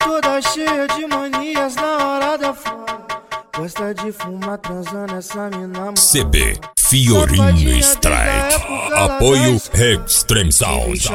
Toda cheia de manias na hora da foda. Gosta de fumar transando essa mina mala. CB Fiorinho Strike. Apoio Extreme Sound.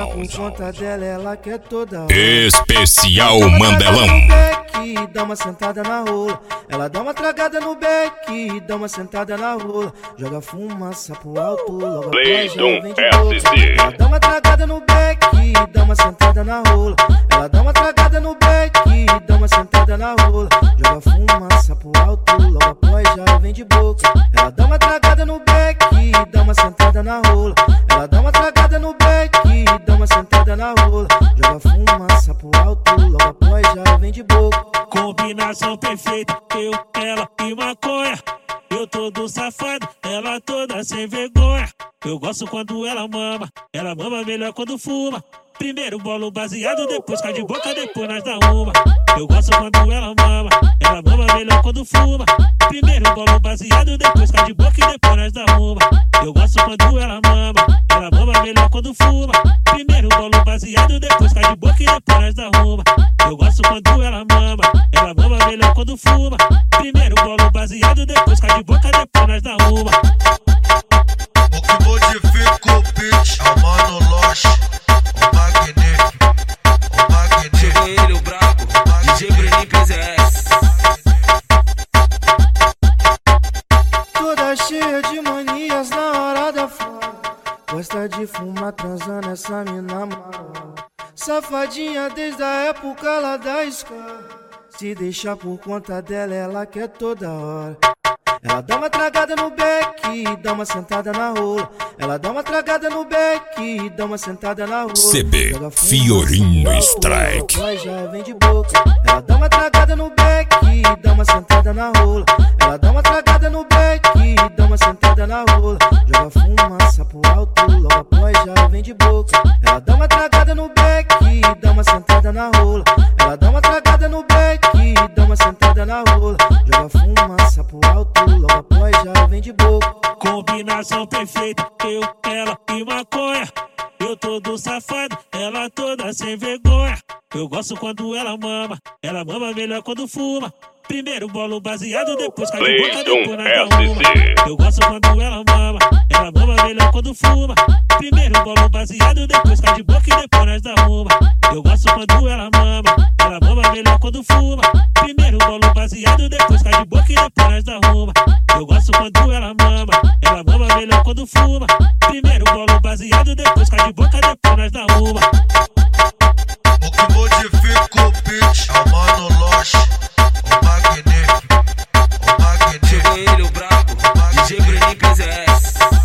Especial Mandelão. Dá uma sentada na rola. Ela dá uma tragada no beck, dá uma sentada na rola. Joga fumaça pro alto, logo após já vem de boca. Ela dá uma tragada no beck, dá uma sentada na rola. Ela dá uma tragada no beck, dá uma sentada na rola. Joga fumaça pro alto, logo após já vem de boca. Ela dá uma tragada no beck, dá uma sentada na rola. Ela dá uma tragada no beck, dá uma sentada na rola. Joga fumaça pro alto, logo após já vem de boca. Combinação perfeita, eu, ela e maconha. Eu todo safado, ela toda sem vergonha. Eu gosto quando ela mama melhor quando fuma. Primeiro bolo baseado, depois cai de boca, depois nós dá uma. Eu gosto quando ela mama melhor quando fuma. Primeiro bolo baseado, depois cai de boca e depois nós dá uma. Eu gosto quando ela mama melhor quando fuma. Primeiro bolo baseado, depois cai de boca e depois nós dá uma. Eu gosto quando ela mama melhor quando fuma. Primeiro bolo baseado, depois cai de boca, depois nós dá uma. O que modifica o beat é o Mano Loche, o magnífico, o magnífico. Chegou ele, o brabo, DJ Bruninho PZS. Toda cheia de manias na hora da foda. Gosta de fumar transando essa mina mala. Safadinha desde a época lá da escola. Se deixar por conta dela, ela quer toda hora. Ela dá uma tragada no beck, dá uma sentada na rola. Ela dá uma tragada no beck, dá uma sentada na rola. CB Fiorinho Strike. Já vem de boca. Ela dá uma tragada no beck, dá uma sentada na rola. Ela dá uma tragada no beck, dá uma sentada na rola. Joga fumaça pro alto, logo após já vem de boca. Ela dá uma tragada no beck, dá uma sentada na rola. Ela dá uma tragada no beck, dá uma sentada na rola. Joga fumaça pro alto, logo após já vem de boca. Combinação perfeita, eu, ela e maconha. Eu todo safado, ela toda sem vergonha. Eu gosto quando ela mama melhor quando fuma. Primeiro bolo baseado, depois cai de boca, depois nós dá uma. Eu gosto quando ela mama melhor quando fuma. Primeiro bolo baseado, depois cai de boca e depois nós dá uma. Eu gosto quando ela mama melhor quando fuma. Primeiro bolo baseado, depois cai de boca e depois nós dá uma. Eu gosto quando ela mama melhor quando fuma. Primeiro bolo baseado, depois cai de boca, depois nós dá uma. O que modifica o beat é o Mano Loche, o magnífico, o magnífico. Chegou ele, o brabo, DJ Bruninho PZS.